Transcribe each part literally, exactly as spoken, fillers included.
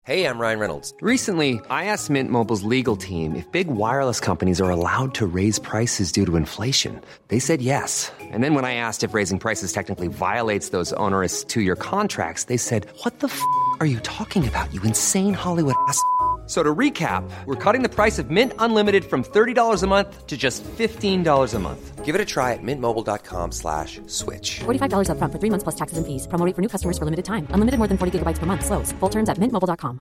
Hey, I'm Ryan Reynolds. Recently, I asked Mint Mobile's legal team if big wireless companies are allowed to raise prices due to inflation. They said yes. And then when I asked if raising prices technically violates those onerous two-year contracts, they said, what the f*** are you talking about, you insane Hollywood ass f- So to recap, we're cutting the price of Mint Unlimited from thirty dollars a month to just fifteen dollars a month. Give it a try at mintmobile.com slash switch. forty-five dollars up front for three months plus taxes and fees. Promo rate for new customers for limited time. Unlimited more than forty gigabytes per month. Slows full terms at mint mobile dot com.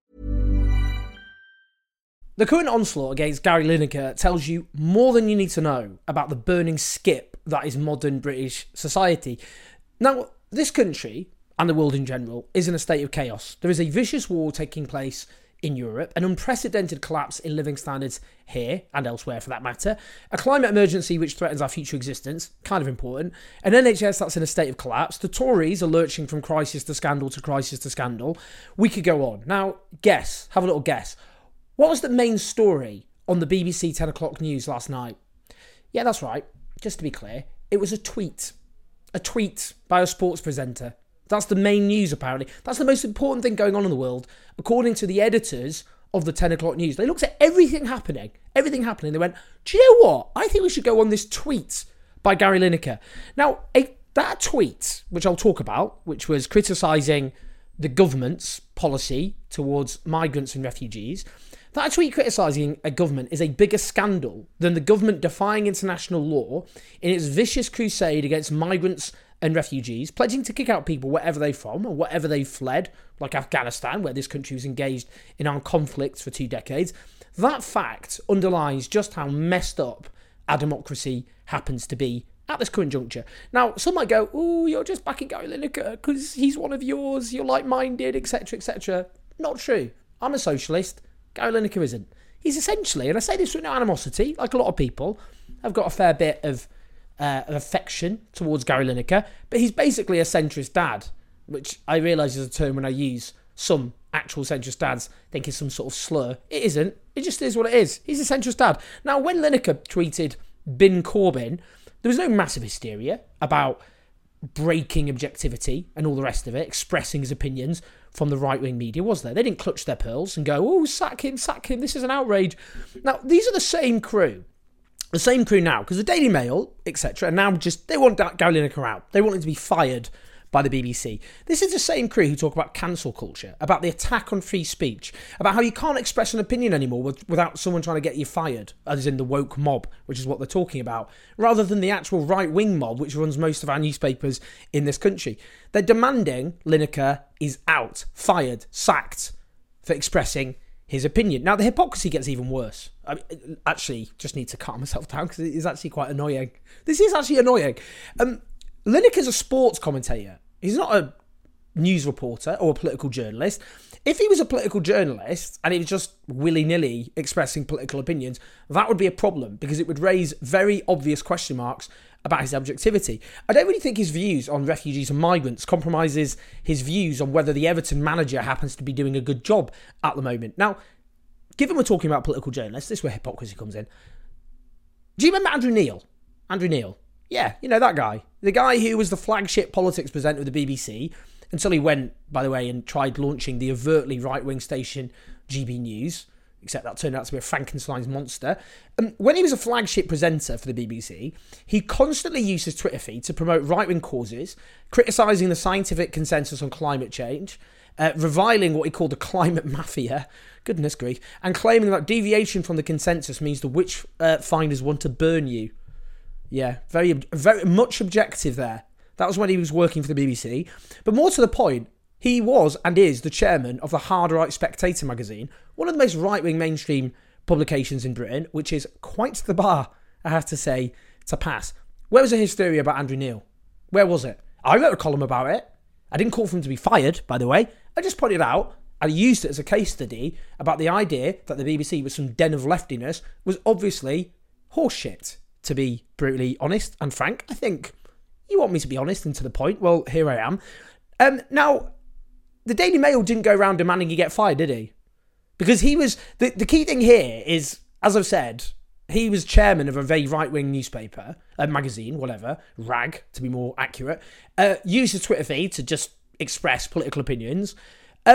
The current onslaught against Gary Lineker tells you more than you need to know about the burning skip that is modern British society. Now, this country, and the world in general, is in a state of chaos. There is a vicious war taking place in Europe, an unprecedented collapse in living standards here and elsewhere for that matter, a climate emergency which threatens our future existence, kind of important, an N H S that's in a state of collapse, the Tories are lurching from crisis to scandal to crisis to scandal. We could go on. Now, guess, have a little guess. What was the main story on the B B C ten o'clock news last night? Yeah, that's right. Just to be clear, it was a tweet. A tweet by a sports presenter. That's the main news, apparently. That's the most important thing going on in the world, according to the editors of the ten o'clock news. They looked at everything happening, everything happening. They went, do you know what? I think we should go on this tweet by Gary Lineker. Now, a, that tweet, which I'll talk about, which was criticising the government's policy towards migrants and refugees, that tweet criticising a government is a bigger scandal than the government defying international law in its vicious crusade against migrants and refugees, pledging to kick out people wherever they're from or wherever they've fled, like Afghanistan, where this country was engaged in armed conflicts for two decades. That fact underlies just how messed up our democracy happens to be at this current juncture. Now, some might go, oh, you're just backing Gary Lineker because he's one of yours, you're like-minded, et cetera, et cetera. Not true. I'm a socialist. Gary Lineker isn't. He's essentially, and I say this with no animosity, like a lot of people, I've got a fair bit of Uh, of affection towards Gary Lineker, but he's basically a centrist dad, which I realise is a term when I use some actual centrist dads think is some sort of slur. It isn't. It just is what it is. He's a centrist dad. Now, when Lineker tweeted Bin Corbyn, there was no massive hysteria about breaking objectivity and all the rest of it, expressing his opinions from the right-wing media, was there? They didn't clutch their pearls and go, oh, sack him, sack him, this is an outrage. Now, these are the same crew. The same crew now, because the Daily Mail, et cetera, are now just, they want Gary Lineker out. They want him to be fired by the B B C. This is the same crew who talk about cancel culture, about the attack on free speech, about how you can't express an opinion anymore with, without someone trying to get you fired, as in the woke mob, which is what they're talking about, rather than the actual right-wing mob, which runs most of our newspapers in this country. They're demanding Lineker is out, fired, sacked for expressing his opinion. Now, the hypocrisy gets even worse. I mean, actually, just need to calm myself down because it is actually quite annoying. This is actually annoying. Um, Lineker's a sports commentator. He's not a news reporter or a political journalist. If he was a political journalist and he was just willy-nilly expressing political opinions, that would be a problem because it would raise very obvious question marks about his objectivity. I don't really think his views on refugees and migrants compromises his views on whether the Everton manager happens to be doing a good job at the moment. Now, given we're talking about political journalists, this is where hypocrisy comes in. Do you remember Andrew Neil? Andrew Neil. Yeah, you know that guy. The guy who was the flagship politics presenter of the B B C until he went, by the way, and tried launching the overtly right-wing station G B News, except that turned out to be a Frankenstein's monster. Um, when he was a flagship presenter for the B B C, he constantly used his Twitter feed to promote right-wing causes, criticising the scientific consensus on climate change, uh, reviling what he called the climate mafia, goodness grief, and claiming that deviation from the consensus means the witch uh, finders want to burn you. Yeah, very, very much objective there. That was when he was working for the B B C. But more to the point, he was and is the chairman of the Hard Right Spectator magazine, one of the most right-wing mainstream publications in Britain, which is quite the bar, I have to say, to pass. Where was the hysteria about Andrew Neil? Where was it? I wrote a column about it. I didn't call for him to be fired, by the way. I just pointed out, I used it as a case study about the idea that the B B C was some den of leftiness was obviously horseshit, to be brutally honest and frank. I think you want me to be honest and to the point. Well, here I am. Um, now, the Daily Mail didn't go around demanding he get fired, did he? Because he was... The, the key thing here is, as I've said, he was chairman of a very right-wing newspaper, a magazine, whatever, rag, to be more accurate, uh, used his Twitter feed to just express political opinions. Um,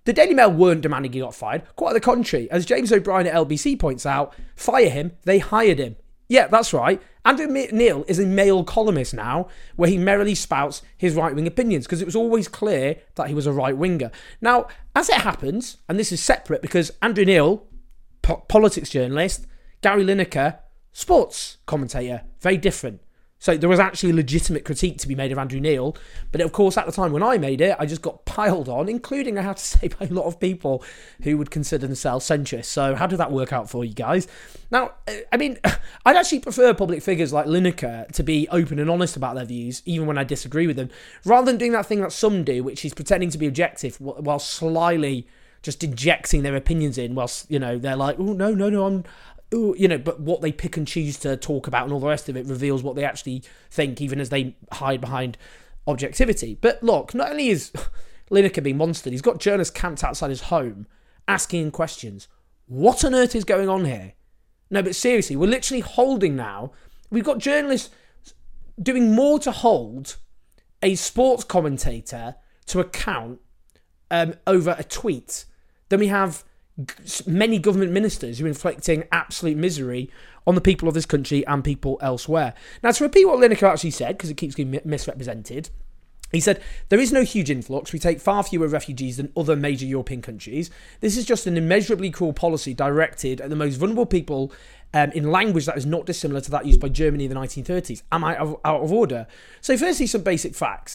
The Daily Mail weren't demanding he got fired. Quite the contrary. As James O'Brien at L B C points out, fire him, they hired him. Yeah, that's right. Andrew Neil is a Mail columnist now, where he merrily spouts his right-wing opinions, because it was always clear that he was a right-winger. Now, as it happens, and this is separate because Andrew Neil, po- politics journalist, Gary Lineker, sports commentator, very different. So there was actually a legitimate critique to be made of Andrew Neil. But of course, at the time when I made it, I just got piled on, including, I have to say, by a lot of people who would consider themselves centrist. So how did that work out for you guys? Now, I mean, I'd actually prefer public figures like Lineker to be open and honest about their views, even when I disagree with them, rather than doing that thing that some do, which is pretending to be objective while slyly just injecting their opinions in, whilst, you know, they're like, oh, no, no, no, I'm... Ooh, you know, but what they pick and choose to talk about and all the rest of it reveals what they actually think, even as they hide behind objectivity. But look, not only is Lineker being monstered, he's got journalists camped outside his home asking him questions. What on earth is going on here? No, but seriously, we're literally holding now. We've got journalists doing more to hold a sports commentator to account um, over a tweet than we have many government ministers who are inflicting absolute misery on the people of this country and people elsewhere. Now, to repeat what Lineker actually said, because it keeps getting misrepresented, he said, there is no huge influx. We take far fewer refugees than other major European countries. This is just an immeasurably cruel policy directed at the most vulnerable people um, in language that is not dissimilar to that used by Germany in the nineteen thirties. Am I out of order? So firstly, some basic facts.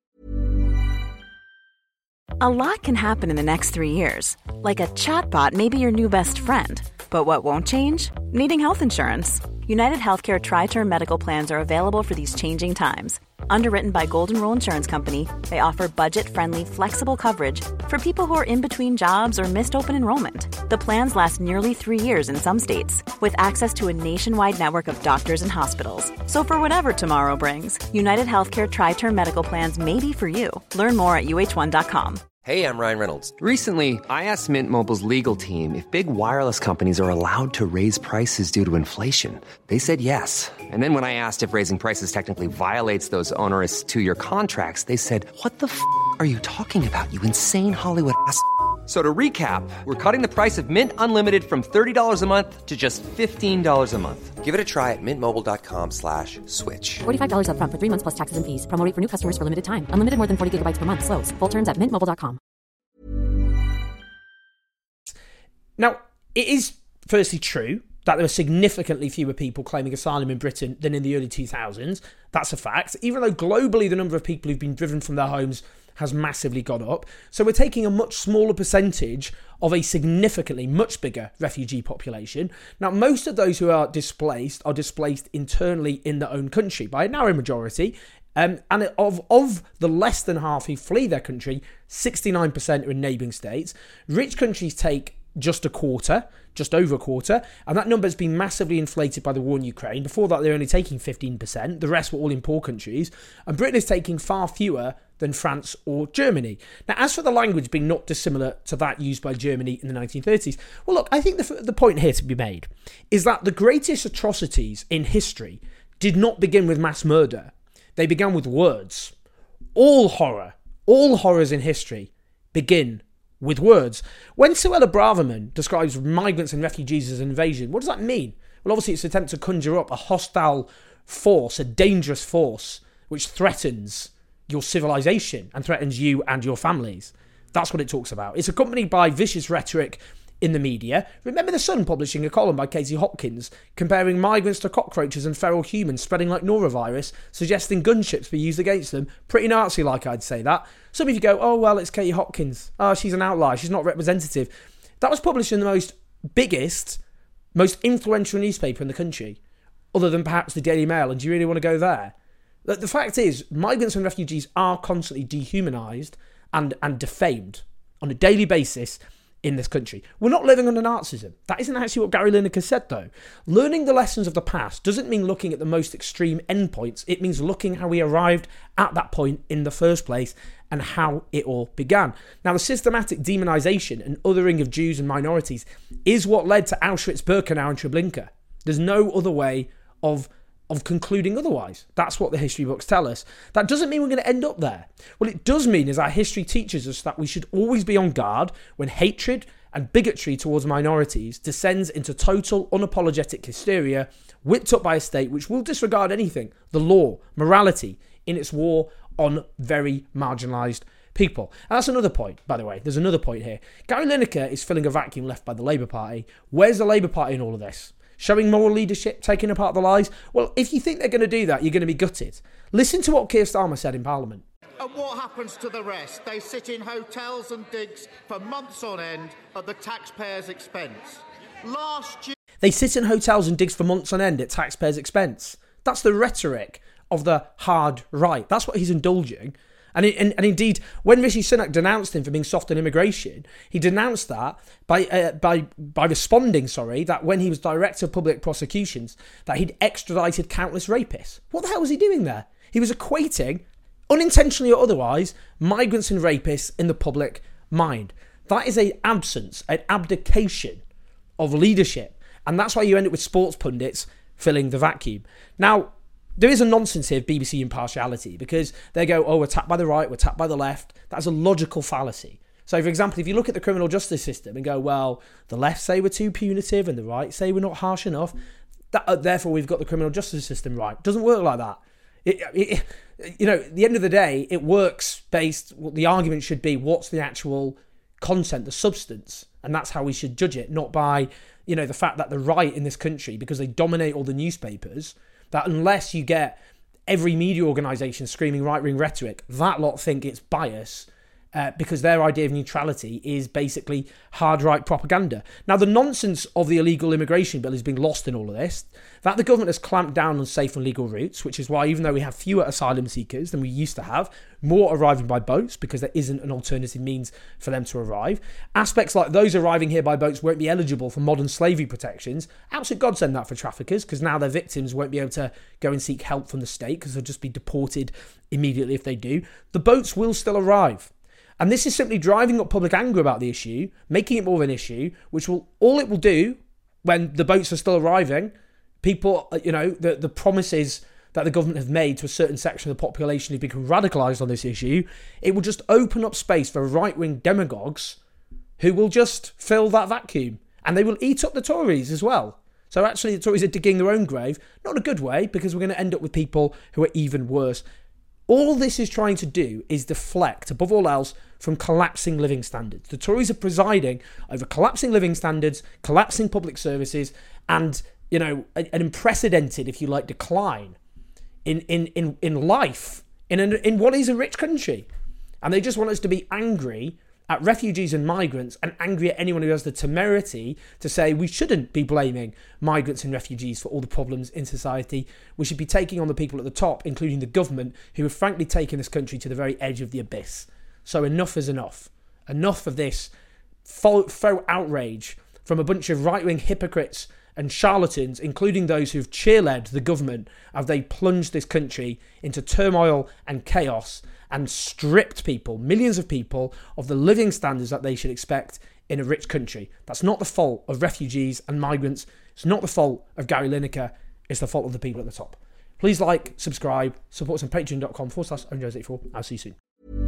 A lot can happen in the next three years. Like a chatbot may be your new best friend. But what won't change? Needing health insurance. United Healthcare Tri-Term Medical Plans are available for these changing times. Underwritten by Golden Rule Insurance Company, they offer budget-friendly, flexible coverage for people who are in between jobs or missed open enrollment. The plans last nearly three years in some states, with access to a nationwide network of doctors and hospitals. So for whatever tomorrow brings, United Healthcare Tri-Term Medical Plans may be for you. Learn more at U H one dot com. Hey, I'm Ryan Reynolds. Recently, I asked Mint Mobile's legal team if big wireless companies are allowed to raise prices due to inflation. They said yes. And then when I asked if raising prices technically violates those onerous two-year contracts, they said, what the f*** are you talking about, you insane Hollywood ass f- So to recap, we're cutting the price of Mint Unlimited from thirty dollars a month to just fifteen dollars a month. Give it a try at mintmobile.com slash switch. forty-five dollars up front for three months plus taxes and fees. Promo rate for new customers for limited time. Unlimited more than forty gigabytes per month. Slows full terms at mint mobile dot com. Now, it is firstly true that there are significantly fewer people claiming asylum in Britain than in the early two thousands. That's a fact. Even though globally the number of people who've been driven from their homes has massively gone up. So we're taking a much smaller percentage of a significantly much bigger refugee population. Now, most of those who are displaced are displaced internally in their own country by a narrow majority. Um, and of, of the less than half who flee their country, sixty-nine percent are in neighbouring states. Rich countries take just a quarter, just over a quarter, and that number has been massively inflated by the war in Ukraine. Before that, they're only taking fifteen percent. The rest were all in poor countries. And Britain is taking far fewer than France or Germany. Now, as for the language being not dissimilar to that used by Germany in the nineteen thirties, well, look, I think the, the point here to be made is that the greatest atrocities in history did not begin with mass murder. They began with words. All horror, all horrors in history begin with words. When Suella Braverman describes migrants and refugees as an invasion, what does that mean? Well, obviously it's an attempt to conjure up a hostile force, a dangerous force, which threatens your civilization and threatens you and your families. That's what it talks about. It's accompanied by vicious rhetoric in the media. Remember The Sun publishing a column by Katie Hopkins comparing migrants to cockroaches and feral humans spreading like norovirus, suggesting gunships be used against them. Pretty Nazi-like, I'd say that. Some of you go, oh, well, it's Katie Hopkins. Oh, she's an outlier. She's not representative. That was published in the most biggest, most influential newspaper in the country, other than perhaps the Daily Mail. And do you really want to go there? The, the fact is, migrants and refugees are constantly dehumanised and, and defamed on a daily basis in this country. We're not living under Nazism. That isn't actually what Gary Lineker said, though. Learning the lessons of the past doesn't mean looking at the most extreme endpoints. It means looking how we arrived at that point in the first place and how it all began. Now, the systematic demonisation and othering of Jews and minorities is what led to Auschwitz, Birkenau and Treblinka. There's no other way of of concluding otherwise. That's what the history books tell us. That doesn't mean we're going to end up there. What it does mean is our history teaches us that we should always be on guard when hatred and bigotry towards minorities descends into total, unapologetic hysteria, whipped up by a state which will disregard anything, the law, morality, in its war on very marginalised people. And that's another point, by the way. There's another point here. Gary Lineker is filling a vacuum left by the Labour Party. Where's the Labour Party in all of this? Showing moral leadership, taking apart the lies? Well, if you think they're going to do that, you're going to be gutted. Listen to what Keir Starmer said in Parliament. And what happens to the rest? They sit in hotels and digs for months on end at the taxpayers' expense. Last year... They sit in hotels and digs for months on end at taxpayers' expense. That's the rhetoric of the hard right. That's what he's indulging. And, it, and, and indeed, when Rishi Sunak denounced him for being soft on immigration, he denounced that by uh, by by responding, sorry, that when he was Director of Public Prosecutions, that he'd extradited countless rapists. What the hell was he doing there? He was equating, unintentionally or otherwise, migrants and rapists in the public mind. That is an absence, an abdication of leadership. And that's why you end up with sports pundits filling the vacuum. Now, there is a nonsense here of B B C impartiality because they go, oh, we're tapped by the right, we're tapped by the left. That's a logical fallacy. So, for example, if you look at the criminal justice system and go, well, the left say we're too punitive and the right say we're not harsh enough, that, uh, therefore we've got the criminal justice system right. It doesn't work like that. It, it, you know, at the end of the day, it works based, well, the argument should be what's the actual content, the substance, and that's how we should judge it, not by, you know, the fact that the right in this country, because they dominate all the newspapers, that unless you get every media organisation screaming right-wing rhetoric, that lot think it's bias uh, because their idea of neutrality is basically hard-right propaganda. Now, the nonsense of the illegal immigration bill is being lost in all of this, that the government has clamped down on safe and legal routes, which is why even though we have fewer asylum seekers than we used to have, more arriving by boats because there isn't an alternative means for them to arrive. Aspects like those arriving here by boats won't be eligible for modern slavery protections. Absolute godsend that for traffickers because now their victims won't be able to go and seek help from the state because they'll just be deported immediately if they do. The boats will still arrive. And this is simply driving up public anger about the issue, making it more of an issue, which will all it will do when the boats are still arriving, people, you know, the, the promises that the government have made to a certain section of the population who've become radicalised on this issue, it will just open up space for right-wing demagogues who will just fill that vacuum. And they will eat up the Tories as well. So actually the Tories are digging their own grave, not in a good way, because we're going to end up with people who are even worse. All this is trying to do is deflect, above all else, from collapsing living standards. The Tories are presiding over collapsing living standards, collapsing public services, and, you know, an unprecedented, if you like, decline in in in, in life in an, in what is a rich country. And they just want us to be angry at refugees and migrants and angry at anyone who has the temerity to say we shouldn't be blaming migrants and refugees for all the problems in society. We should be taking on the people at the top, including the government, who have frankly taken this country to the very edge of the abyss. So enough is enough. Enough of this faux outrage from a bunch of right-wing hypocrites and charlatans, including those who've cheerled the government as they plunged this country into turmoil and chaos and stripped people, millions of people, of the living standards that they should expect in a rich country. That's not the fault of refugees and migrants. It's not the fault of Gary Lineker. It's the fault of the people at the top. Please like, subscribe, support us on patreon.com forward slash Owen Jones eighty-four. I'll see you soon.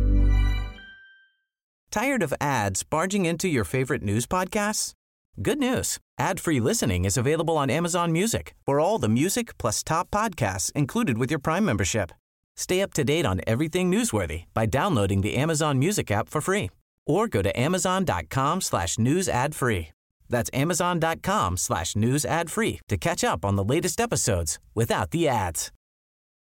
Tired of ads barging into your favorite news podcasts? Good news. Ad-free listening is available on Amazon Music for all the music plus top podcasts included with your Prime membership. Stay up to date on everything newsworthy by downloading the Amazon Music app for free or go to amazon.com slash news ad free. That's amazon.com slash news ad free to catch up on the latest episodes without the ads.